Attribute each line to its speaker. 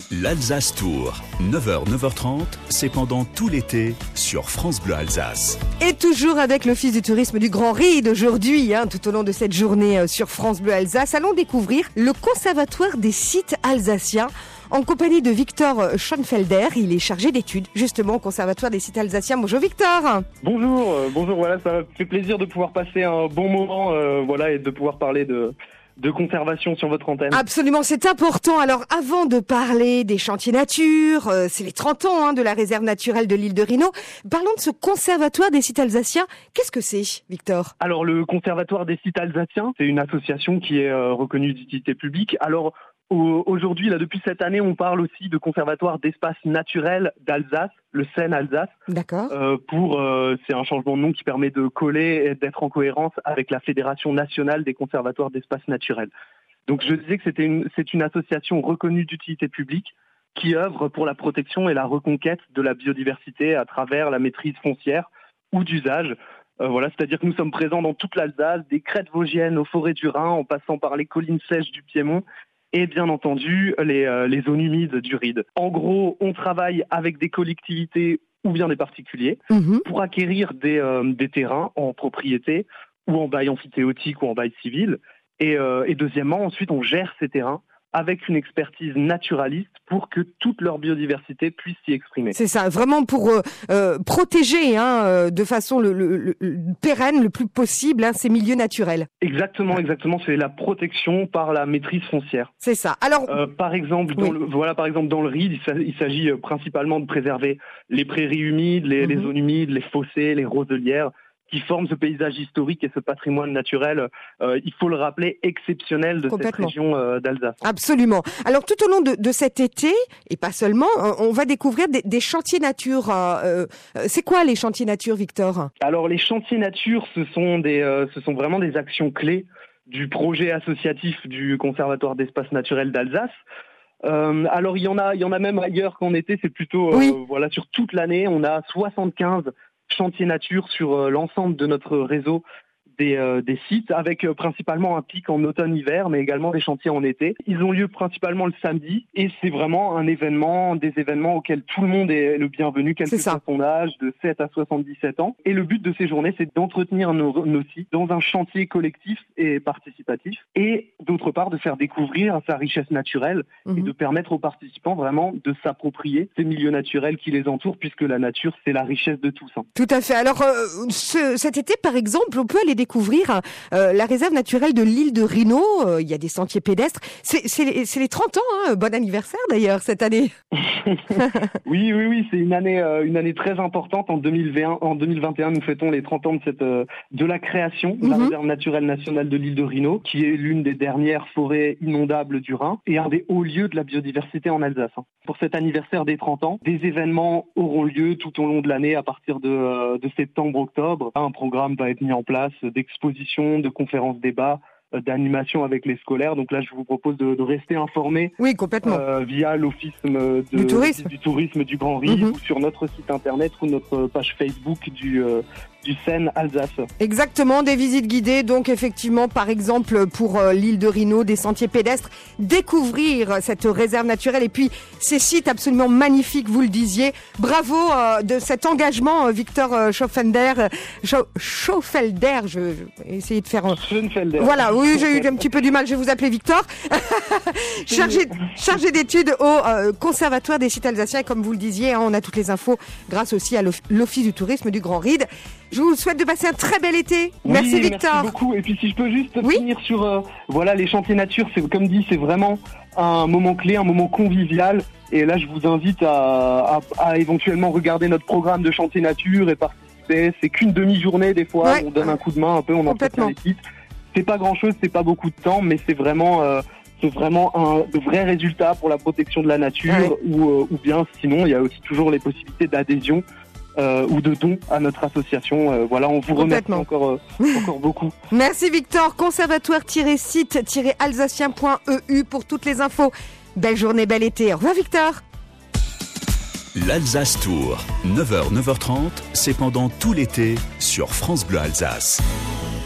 Speaker 1: L'Alsace Tour, 9h, 9h30, c'est pendant tout l'été sur France Bleu Alsace.
Speaker 2: Et toujours avec l'Office du tourisme du Grand Ried aujourd'hui, tout au long de cette journée sur France Bleu Alsace, allons découvrir le Conservatoire des sites alsaciens en compagnie de Victor Schoenfelder. Il est chargé d'études justement au Conservatoire des sites alsaciens. Bonjour Victor.
Speaker 3: Bonjour, voilà, ça fait plaisir de pouvoir passer un bon moment et de pouvoir parler de conservation sur votre antenne.
Speaker 2: Absolument, c'est important. Alors, avant de parler des chantiers nature, c'est les 30 ans de la réserve naturelle de l'île de Rhinau, parlons de ce conservatoire des sites alsaciens. Qu'est-ce que c'est, Victor ?
Speaker 3: Alors, le conservatoire des sites alsaciens, c'est une association qui est reconnue d'utilité publique. Alors, aujourd'hui, là, depuis cette année, on parle aussi de conservatoire d'espace naturel d'Alsace, le Seine-Alsace.
Speaker 2: D'accord.
Speaker 3: C'est un changement de nom qui permet de coller et d'être en cohérence avec la Fédération nationale des conservatoires d'espace naturel. Donc, je disais que c'est une association reconnue d'utilité publique qui œuvre pour la protection et la reconquête de la biodiversité à travers la maîtrise foncière ou d'usage. C'est-à-dire que nous sommes présents dans toute l'Alsace, des crêtes vosgiennes aux forêts du Rhin, en passant par les collines sèches du Piémont, et bien entendu les zones humides du Ried. En gros, on travaille avec des collectivités ou bien des particuliers pour acquérir des terrains en propriété ou en bail amphithéotique ou en bail civil. Et deuxièmement, ensuite, on gère ces terrains avec une expertise naturaliste pour que toute leur biodiversité puisse s'y exprimer.
Speaker 2: C'est ça, vraiment pour protéger de façon le pérenne le plus possible ces milieux naturels.
Speaker 3: Exactement, c'est la protection par la maîtrise foncière.
Speaker 2: C'est ça. Alors,
Speaker 3: par exemple, dans le Ried, il s'agit principalement de préserver les prairies humides, les zones humides, les fossés, les roselières, qui forment ce paysage historique et ce patrimoine naturel, il faut le rappeler, exceptionnel de cette région d'Alsace.
Speaker 2: Absolument. Alors tout au long de cet été, et pas seulement, on va découvrir des chantiers nature. C'est quoi les chantiers nature, Victor ?
Speaker 3: Alors les chantiers nature, ce sont vraiment des actions clés du projet associatif du Conservatoire d'espace naturel d'Alsace. Alors il y en a même ailleurs qu'en été, c'est plutôt sur toute l'année, on a 75 chantiers nature sur l'ensemble de notre réseau des sites, avec principalement un pic en automne-hiver, mais également des chantiers en été. Ils ont lieu principalement le samedi, et c'est vraiment des événements auxquels tout le monde est le bienvenu, quel que soit son âge, de 7 à 77 ans. Et le but de ces journées, c'est d'entretenir nos sites dans un chantier collectif et participatif, et d'autre part, de faire découvrir sa richesse naturelle et de permettre aux participants vraiment de s'approprier ces milieux naturels qui les entourent, puisque la nature, c'est la richesse de tous.
Speaker 2: Tout à fait. Alors, cet été, par exemple, on peut aller découvrir la réserve naturelle de l'île de Rhinau. Il y a des sentiers pédestres. C'est les 30 ans. Bon anniversaire d'ailleurs cette année.
Speaker 3: Oui, c'est une année très importante. En 2021, nous fêtons les 30 ans de la création de la réserve naturelle nationale de l'île de Rhinau, qui est l'une des dernières forêts inondables du Rhin et un des hauts lieux de la biodiversité en Alsace. Pour cet anniversaire des 30 ans, des événements auront lieu tout au long de l'année à partir de septembre-octobre. Un programme va être mis en place d'expositions, de conférences débats, d'animation avec les scolaires. Donc là, je vous propose de rester informés via l'Office du tourisme du Grand Ried ou sur notre site internet ou notre page Facebook du Seine-Alsace.
Speaker 2: Exactement, des visites guidées, donc effectivement, par exemple, pour l'île de Rhinau, des sentiers pédestres, découvrir cette réserve naturelle et puis ces sites absolument magnifiques, vous le disiez. Bravo de cet engagement, Victor Schoenfelder. Schoenfelder, je vais essayer de faire...
Speaker 3: Schoenfelder.
Speaker 2: Voilà, oui, j'ai eu un petit peu du mal, je vais vous appeler Victor. chargé d'études au Conservatoire des sites alsaciens, et comme vous le disiez, on a toutes les infos grâce aussi à l'Office du tourisme du Grand Ried. Je vous souhaite de passer un très bel été. Merci Victor.
Speaker 3: Merci beaucoup. Et puis si je peux juste finir sur les chantiers nature, c'est comme dit, c'est vraiment un moment clé, un moment convivial. Et là, je vous invite à éventuellement regarder notre programme de chantiers nature et participer. C'est qu'une demi-journée des fois. On donne un coup de main un peu, on entretient les sites. C'est pas grand-chose, c'est pas beaucoup de temps, mais c'est vraiment un vrai résultat pour la protection de la nature. Ou bien sinon, il y a aussi toujours les possibilités d'adhésion. Ou de dons à notre association. On vous remercie encore beaucoup.
Speaker 2: Merci Victor. Conservatoire-site-alsacien.eu pour toutes les infos. Belle journée, bel été. Au revoir Victor.
Speaker 1: L'Alsace Tour, 9h, 9h30, c'est pendant tout l'été sur France Bleu Alsace.